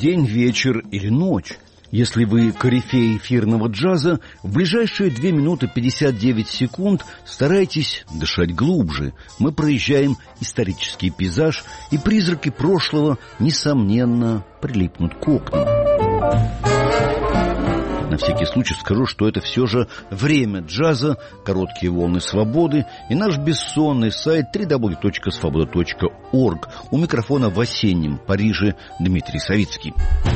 день, вечер или ночь. Если вы корифей эфирного джаза, в ближайшие 2 минуты 59 секунд старайтесь дышать глубже. Мы проезжаем исторический пейзаж, и призраки прошлого, несомненно, прилипнут к окнам. На всякий случай скажу, что это все же время джаза, короткие волны свободы и наш бессонный сайт www.svoboda.org. У микрофона в осеннем Париже Дмитрий Савицкий.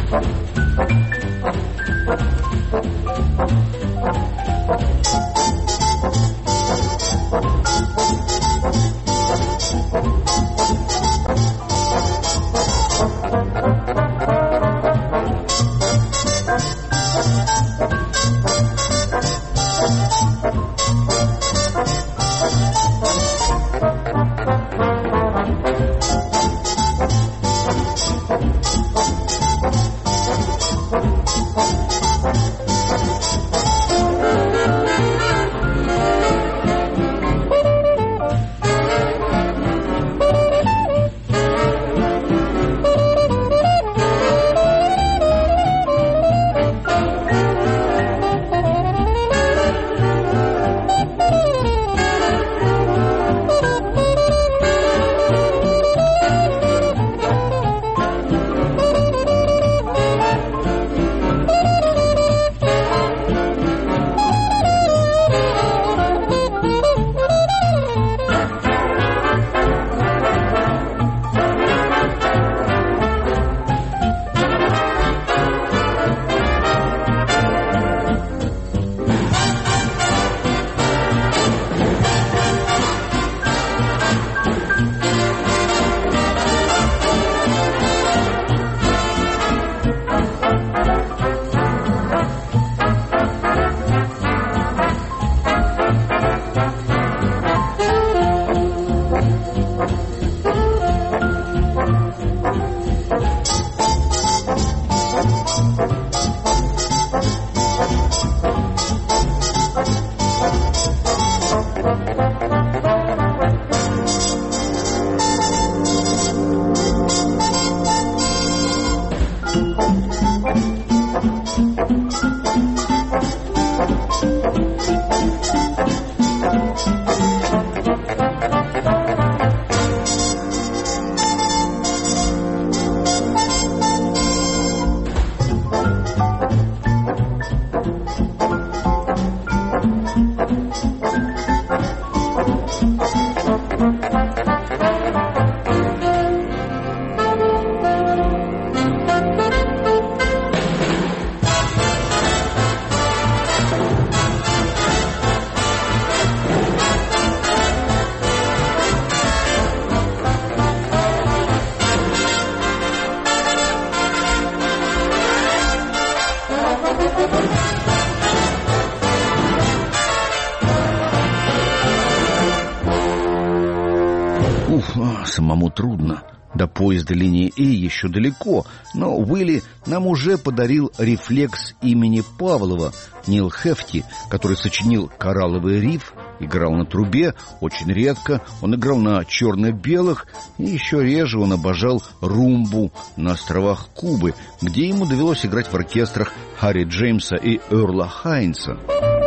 Самому трудно. До поезда линии А еще далеко, но Уилли нам уже подарил рефлекс имени Павлова. Нил Хефти, который сочинил «Коралловый риф», играл на трубе, очень редко. Он играл на черно-белых, и еще реже он обожал румбу на островах Кубы, где ему довелось играть в оркестрах Харри Джеймса и Эрла Хайнса.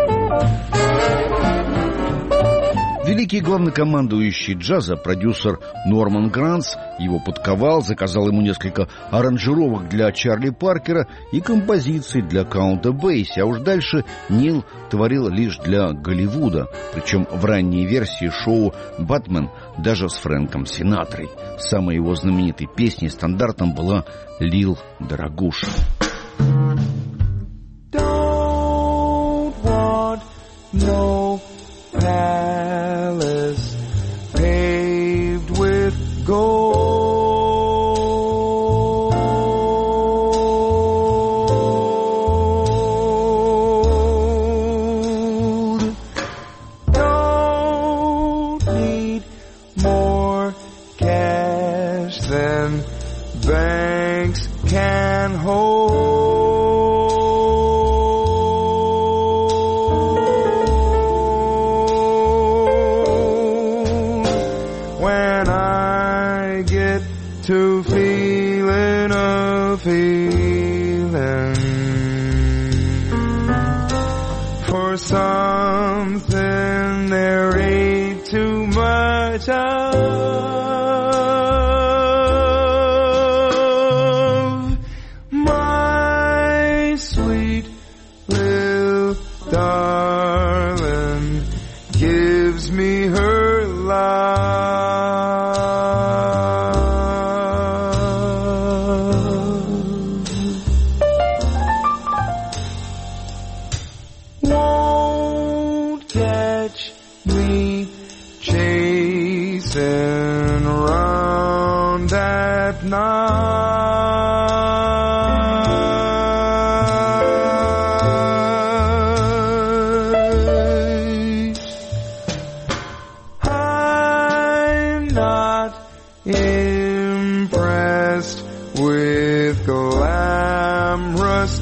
Великий главнокомандующий джаза, продюсер Норман Гранц, его подковал, заказал ему несколько аранжировок для Чарли Паркера и композиций для Каунта Бейси, а уж дальше Нил творил лишь для Голливуда, причем в ранней версии шоу «Батмен» даже с Фрэнком Синатрой. Самой его знаменитой песней стандартом была «Лил Дорогуша». Don't want no palace paved with gold. Don't need more cash. 'Cause then banks can hold. For something there ain't too much of. My sweet little darling gives me her love. Won't catch me chasing around at night. I'm not impressed with glamorous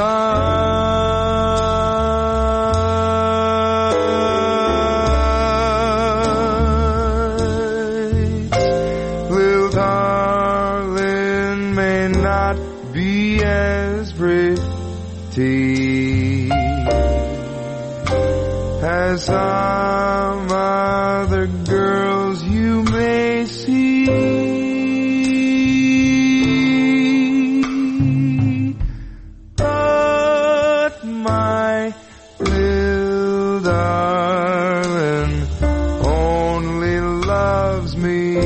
sights. Little darling may not be as pretty as some other girls you may see, but my little darling only loves me.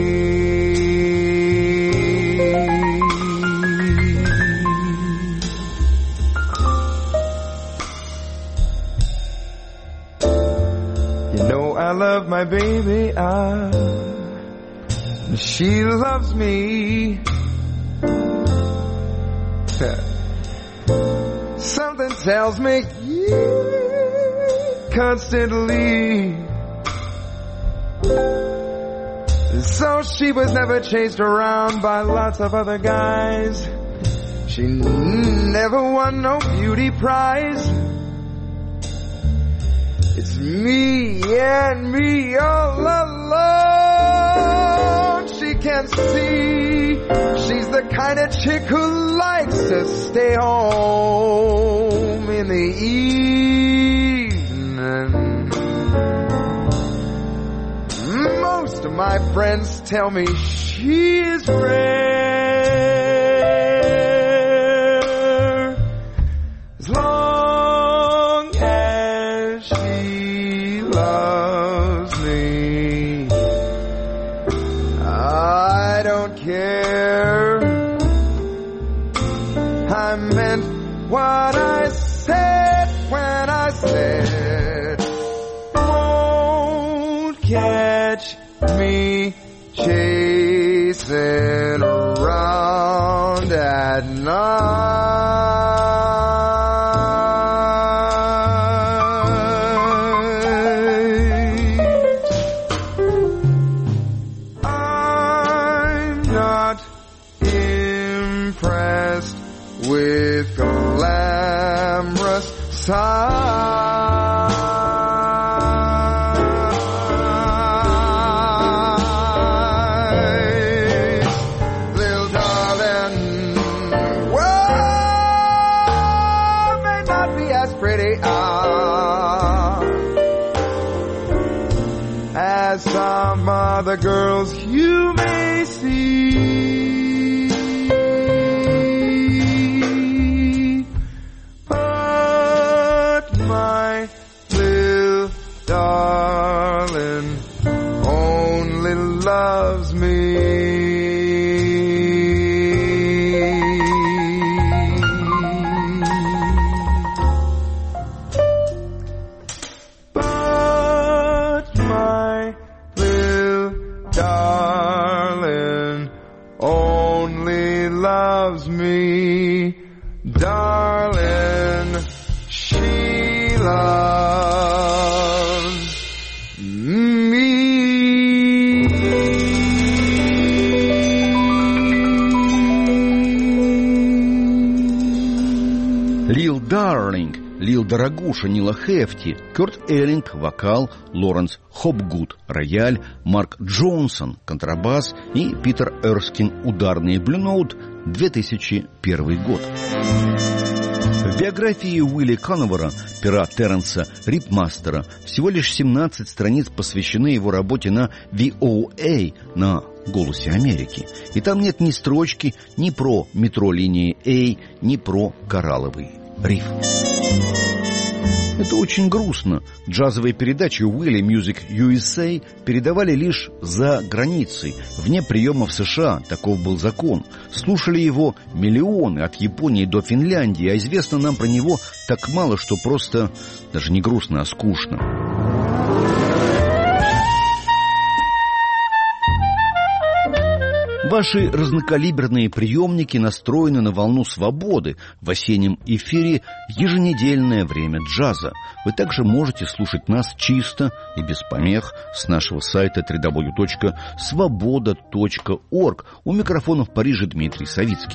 You know I love my baby, she loves me. Something tells me constantly. So she was never chased around by lots of other guys. She never won no beauty prize. It's me and me all alone. She can see she's the kind of chick who likes to stay home in the evening. Most of my friends tell me she is rare. As long as she loves me, I don't care. I meant what I said when I said, won't catch me chasing around at night. I'm not impressed with glamorous sights. Little darling, well, may not be as pretty as some other girls you may see, but my little darling only loves me. But my little darling only loves me. Darling, she loves me. Lil Darling Лил Дорогуша, Нила Хефти, Кёрт Эллинг, вокал, Лоренс Хопгуд, рояль, Марк Джонсон, контрабас и Питер Эрскин, ударные блюноут, 2001 год. В биографии Уилли Коновера, пера Терренса Рипмастера, всего лишь 17 страниц посвящены его работе на VOA, на «Голосе Америки». И там нет ни строчки ни про метро линии A, ни про коралловый риф. Это очень грустно. Джазовые передачи Уилли Music USA передавали лишь за границей, вне приема в США. Таков был закон. Слушали его миллионы от Японии до Финляндии, а известно нам про него так мало, что просто даже не грустно, а скучно. Ваши разнокалиберные приемники настроены на волну свободы. В осеннем эфире еженедельное время джаза. Вы также можете слушать нас чисто и без помех с нашего сайта www.svoboda.org. У микрофона в Париже Дмитрий Савицкий.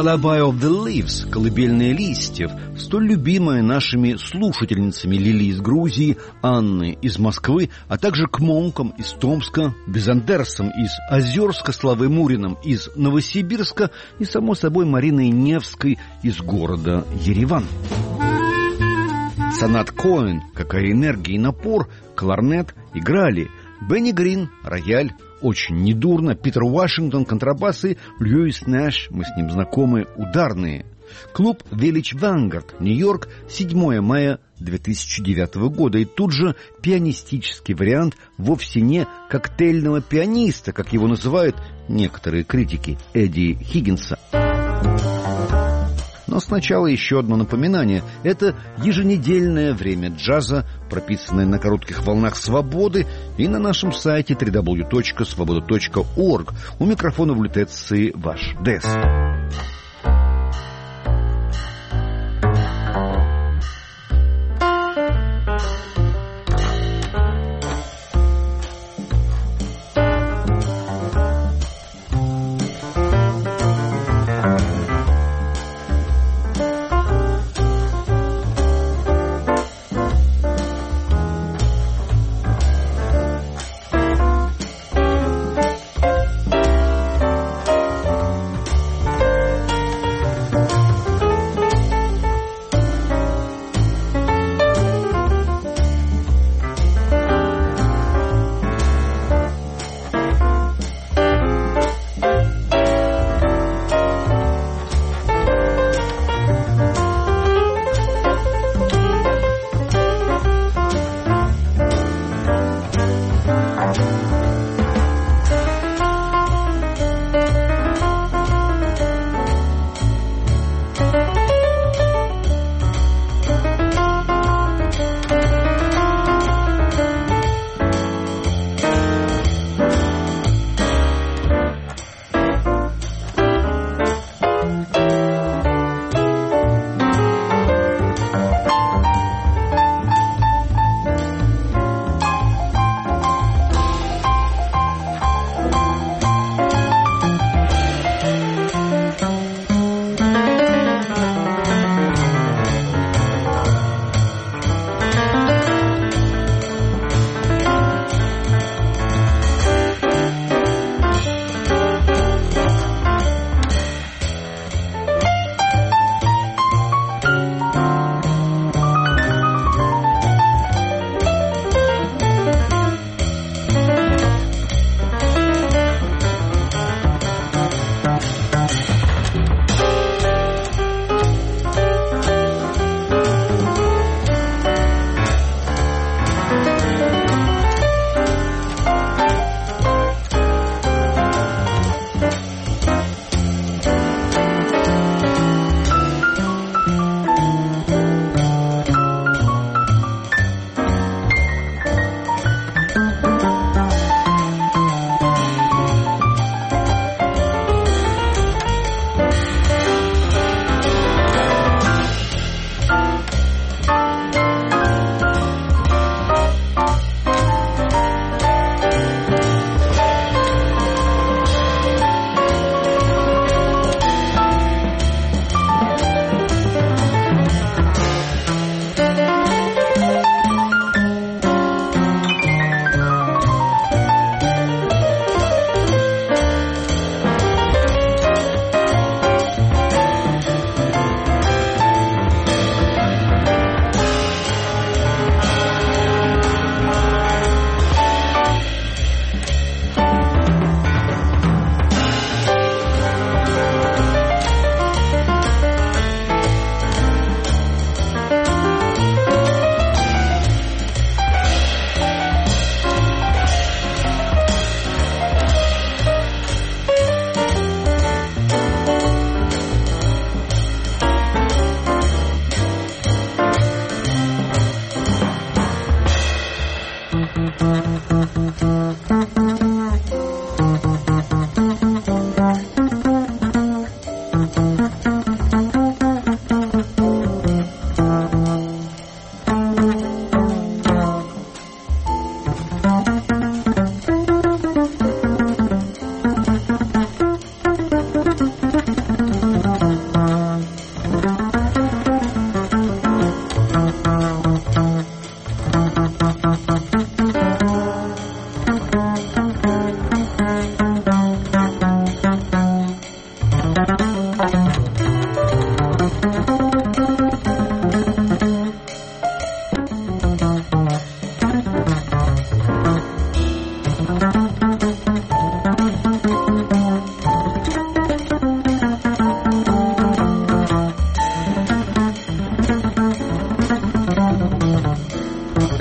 Lullaby of the Leaves, колыбельные листьев, столь любимая нашими слушательницами Лили из Грузии, Анны из Москвы, а также к Монкам из Томска, Безандерсом из Озерска, Славой Муриным из Новосибирска и, само собой, Мариной Невской из города Ереван. Санат Коэн, какая энергия и напор, кларнет играли. Бенни Грин, рояль, очень недурно. Питер Вашингтон, контрабас и Льюис Нэш, мы с ним знакомы, ударные. Клуб Village Vanguard, Нью-Йорк, 7 мая 2009 года. И тут же пианистический вариант вовсе не коктейльного пианиста, как его называют некоторые критики, Эдди Хиггинса. Но сначала еще одно напоминание. Это еженедельное время джаза, прописанное на коротких волнах свободы и на нашем сайте www.svoboda.org. У микрофона в лютеции ваш Дес.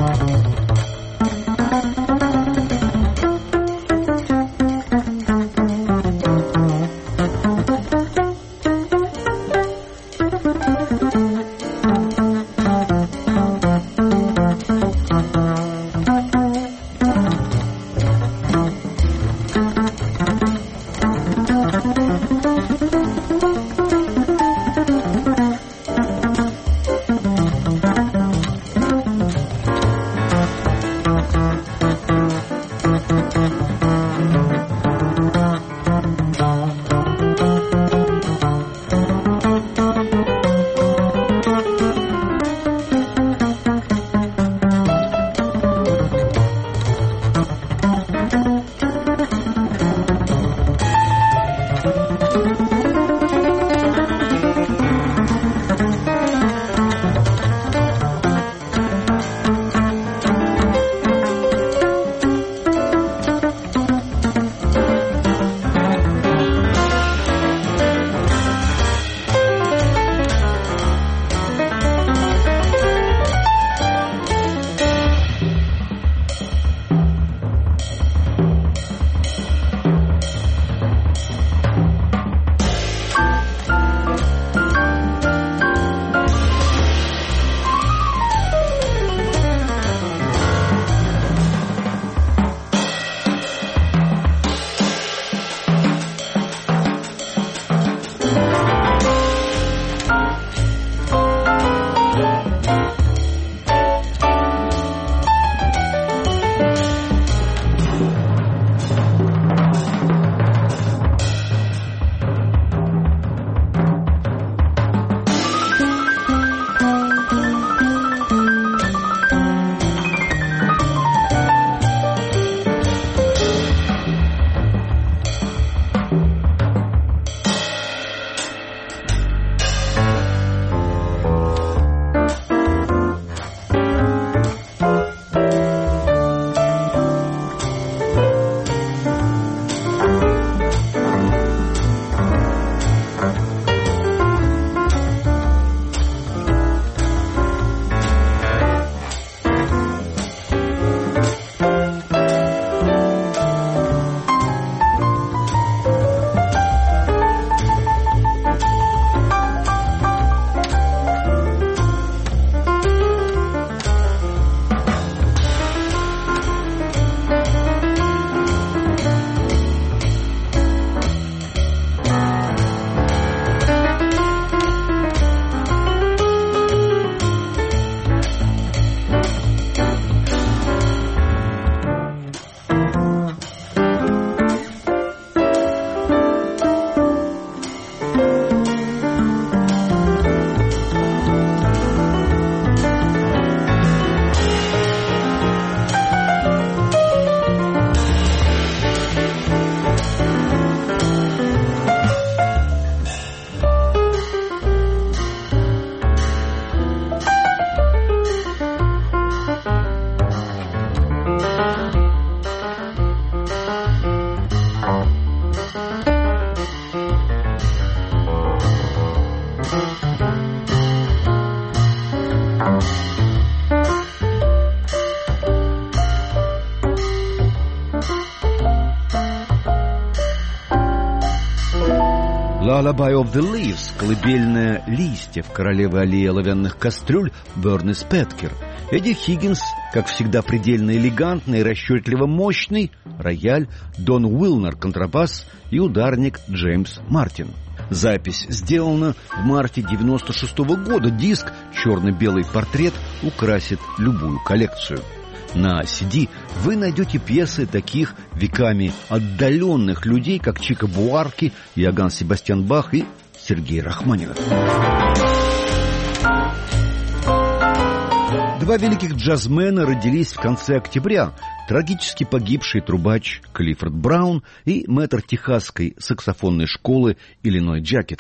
Lullaby of the Leaves, колыбельная листьев королевы аллеи оловянных кастрюль Берни Спеткер. Эдди Хиггинс, как всегда, предельно элегантный и расчетливо мощный, рояль, Дон Уилнер контрабас и ударник Джеймс Мартин. Запись сделана в марте 96-го года. Диск «Черно-белый портрет» украсит любую коллекцию. На CD вы найдете пьесы таких веками отдаленных людей, как Чика Буарке, Иоганн Себастьян Бах и Сергей Рахманинов. Два великих джазмена родились в конце октября. Трагически погибший трубач Клиффорд Браун и мэтр техасской саксофонной школы Иллиной Джакет.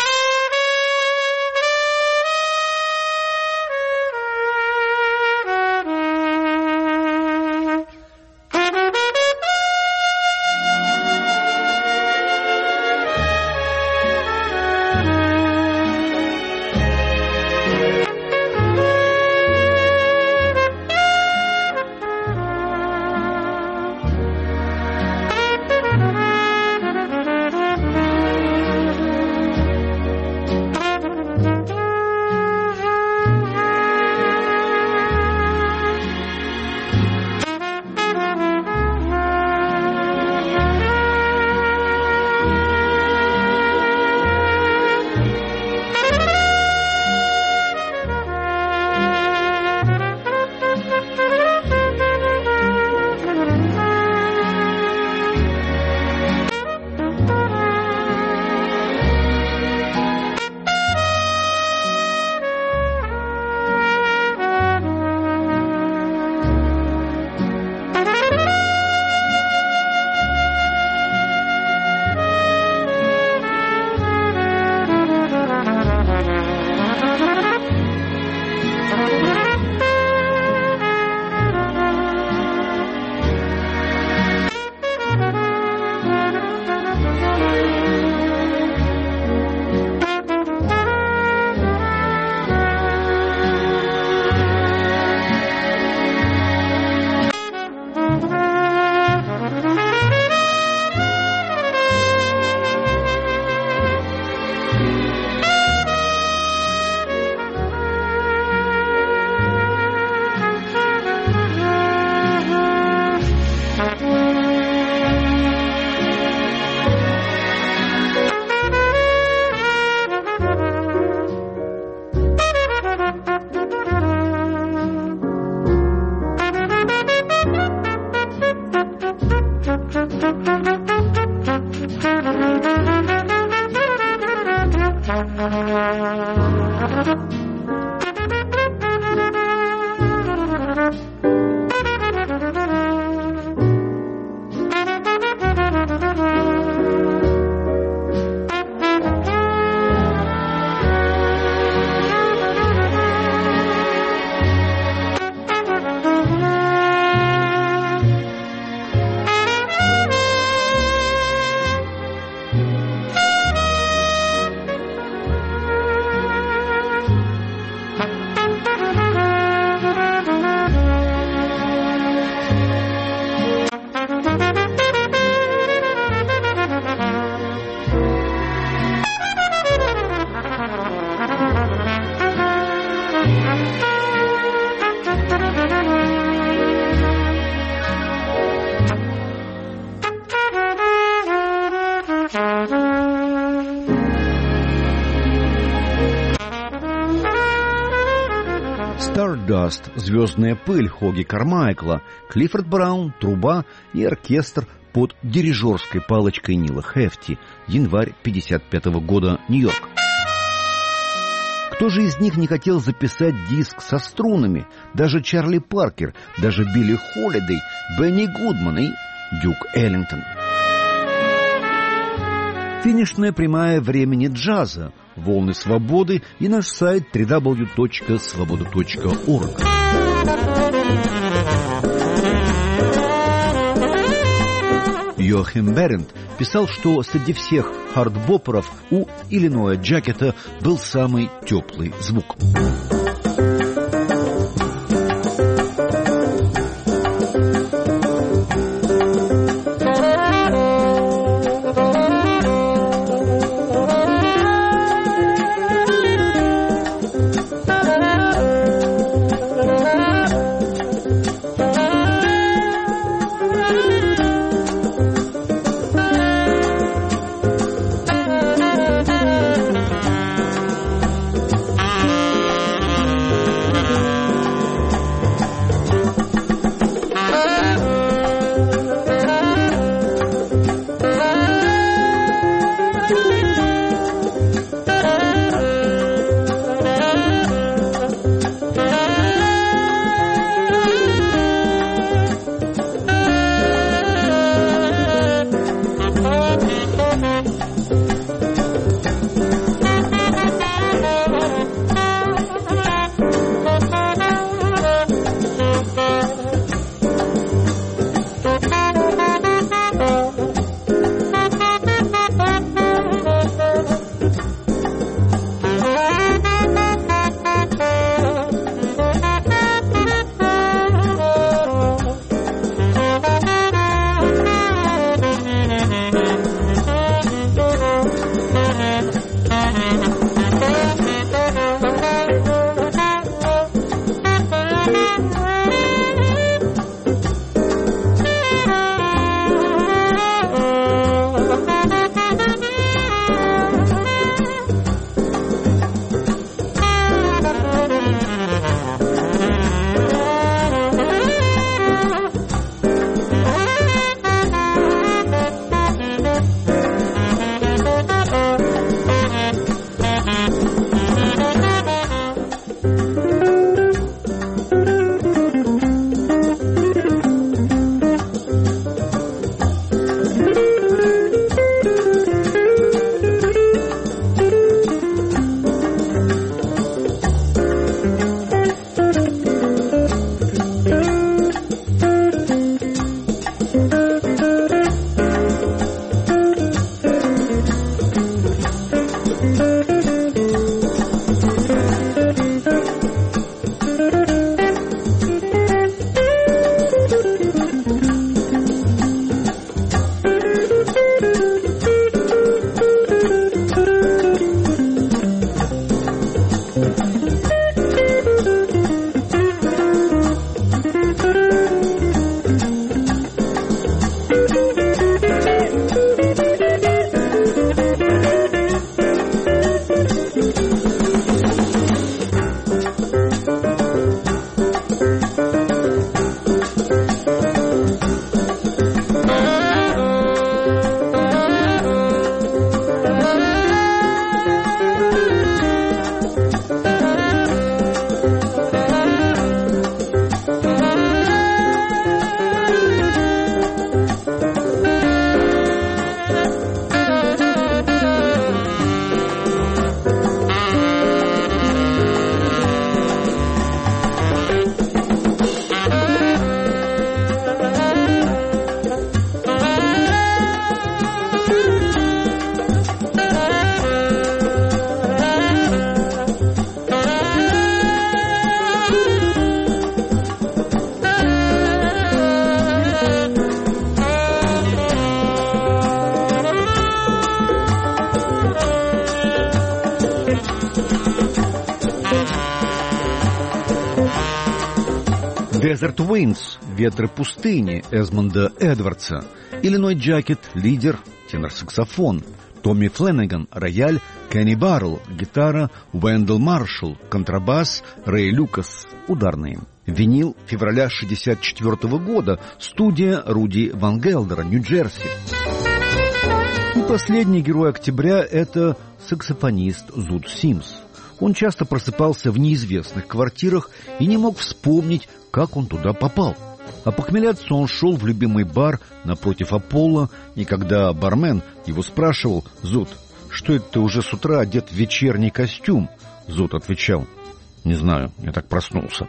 Даст, Звездная пыль Хоги Кармайкла, Клиффорд Браун, труба и оркестр под дирижерской палочкой Нила Хефти. Январь 1955 года, Нью-Йорк. Кто же из них не хотел записать диск со струнами? Даже Чарли Паркер, даже Билли Холидей, Бенни Гудман и Дюк Эллингтон. Финишная прямая времени джаза, волны свободы и наш сайт www.svoboda.org. Йоахим Берент писал, что среди всех хардбоперов у Иллиноя Джакета был самый теплый звук. Desert Winds, ветры пустыни Эзмонда Эдвардса, Иллиной Джакет, лидер, тенор-саксофон, Томми Фленнеган – рояль, Кенни Баррелл – гитара, Уэндell Маршалл – контрабас, Рэй Люкас – ударные. Винил февраля 1964 года, студия Руди Ван Гелдера, Нью-Джерси. И последний герой октября – это саксофонист Зуд Симс. Он часто просыпался в неизвестных квартирах и не мог вспомнить, как он туда попал. Опохмеляться он шел в любимый бар напротив Аполло, и когда бармен его спрашивал: «Зуд, что это ты уже с утра одет в вечерний костюм?» Зуд отвечал: «Не знаю, я так проснулся».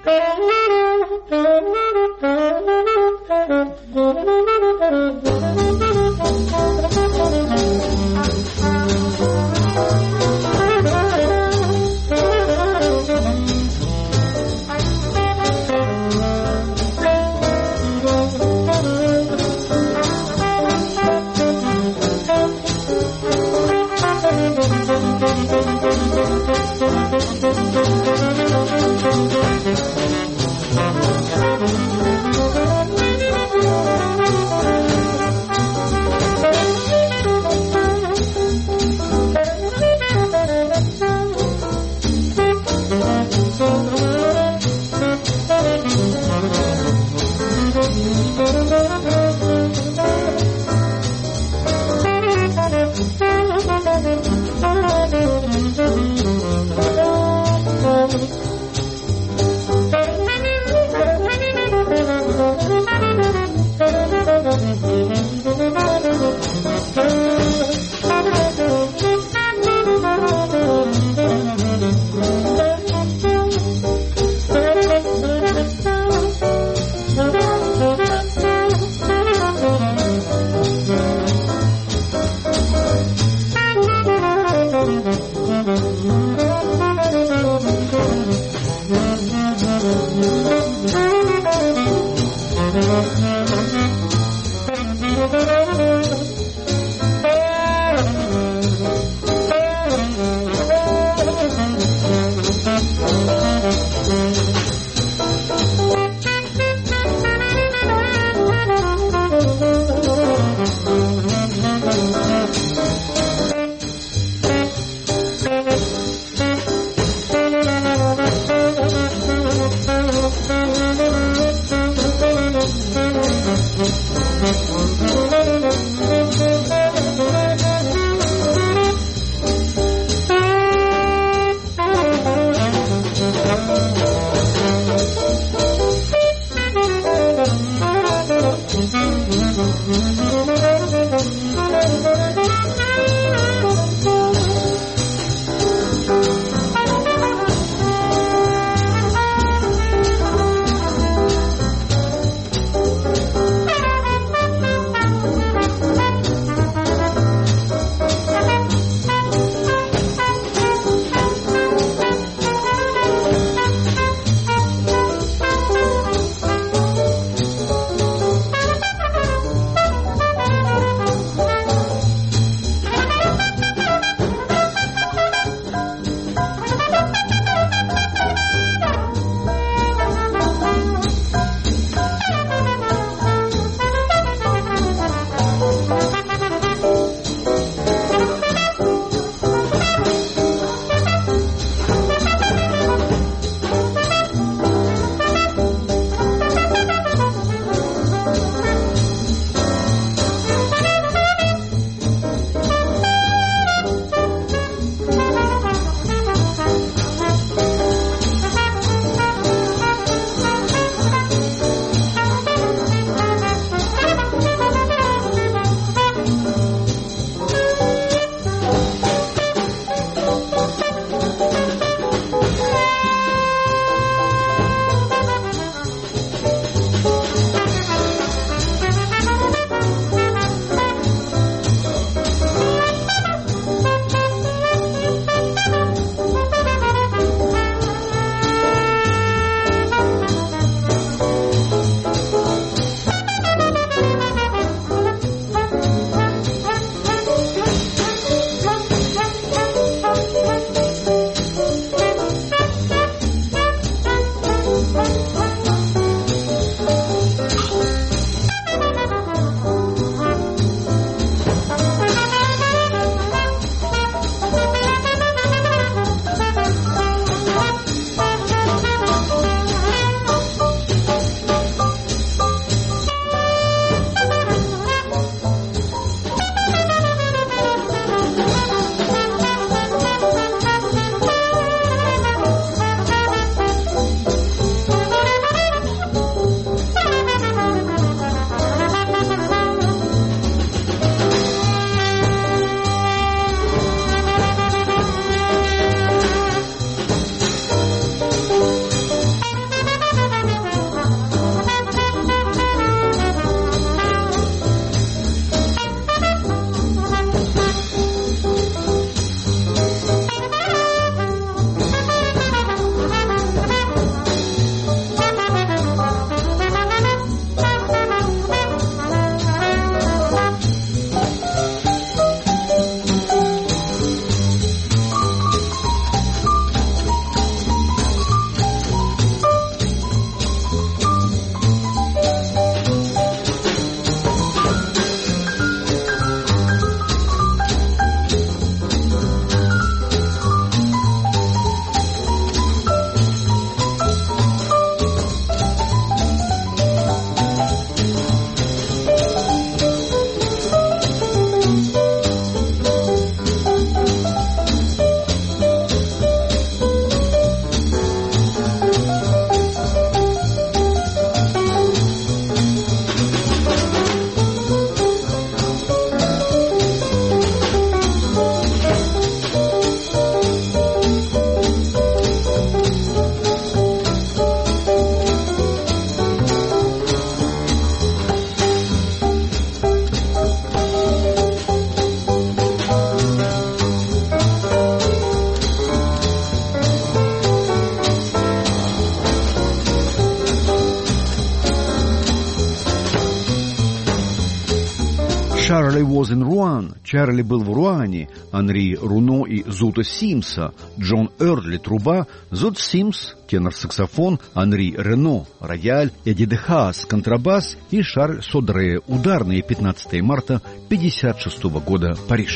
Charlie was in Rouen. Чарли был в Руане. Анри Руно и Зута Симса. Джон Эрли – труба. Зут Симс – тенор-саксофон. Анри Рено – рояль. Эдди де Хаас – контрабас. И Шарль Содре – ударные. 15 марта 1956 года. Париж.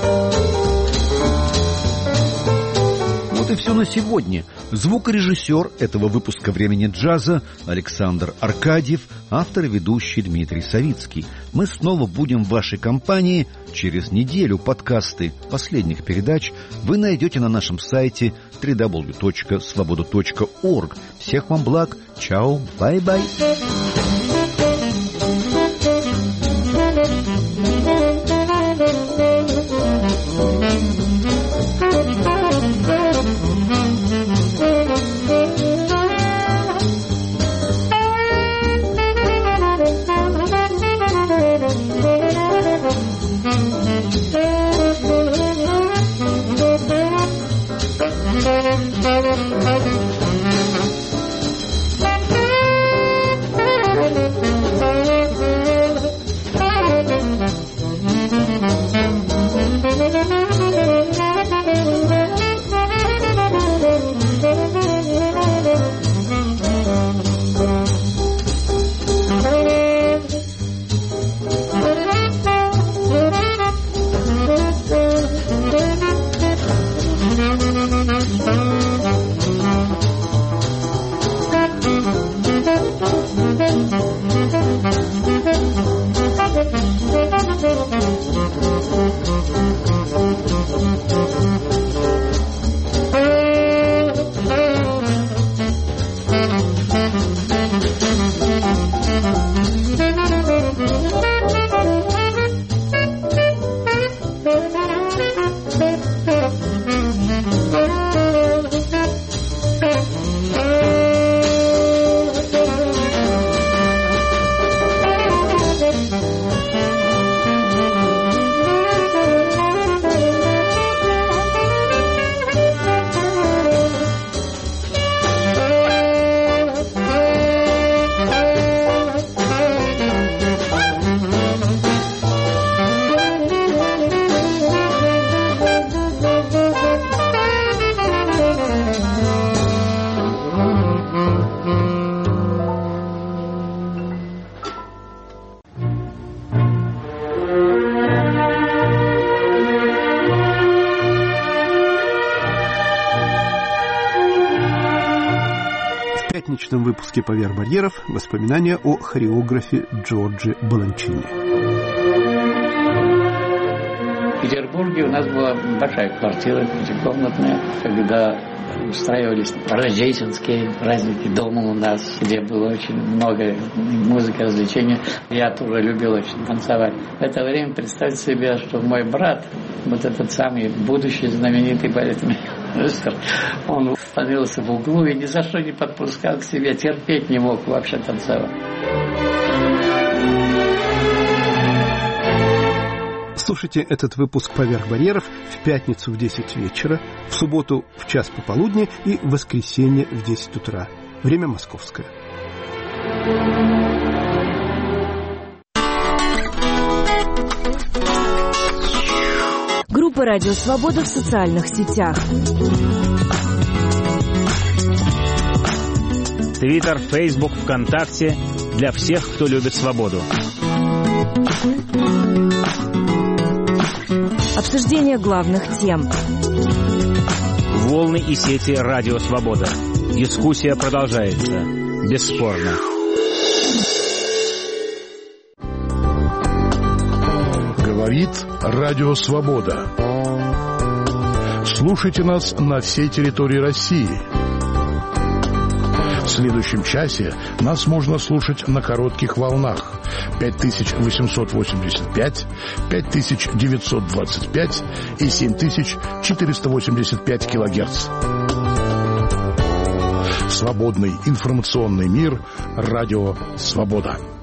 Вот и все на сегодня. Звукорежиссер этого выпуска «Времени джаза» Александр Аркадьев, автор и ведущий Дмитрий Савицкий. Мы снова будем в вашей компании через неделю. Подкасты последних передач вы найдете на нашем сайте www.svoboda.org. Всех вам благ. Чао. Бай-бай. В пятничном выпуске «Поверх барьеров» воспоминания о хореографе Джорджи Баланчини. В Петербурге у нас была большая квартира, пятикомнатная, когда устраивались рождественские праздники дома у нас, где было очень много музыки, развлечений. Я тоже любил очень танцевать. В это время представьте себе, что мой брат, вот этот самый будущий знаменитый балетмейстер, он становился в углу и ни за что не подпускал к себе, терпеть не мог вообще танцевать. Слушайте этот выпуск «Поверх барьеров» в пятницу в 10 вечера, в субботу в час пополудни и в воскресенье в 10 утра. Время московское. Группа «Радио Свобода» в социальных сетях. Твиттер, Фейсбук, ВКонтакте. Для всех, кто любит свободу. Обсуждение главных тем. Волны и сети «Радио Свобода». Дискуссия продолжается. Бесспорно. Говорит Радио Свобода. Слушайте нас на всей территории России. В следующем часе нас можно слушать на коротких волнах 5885, 5925 и 7485 килогерц. Свободный информационный мир. Радио Свобода.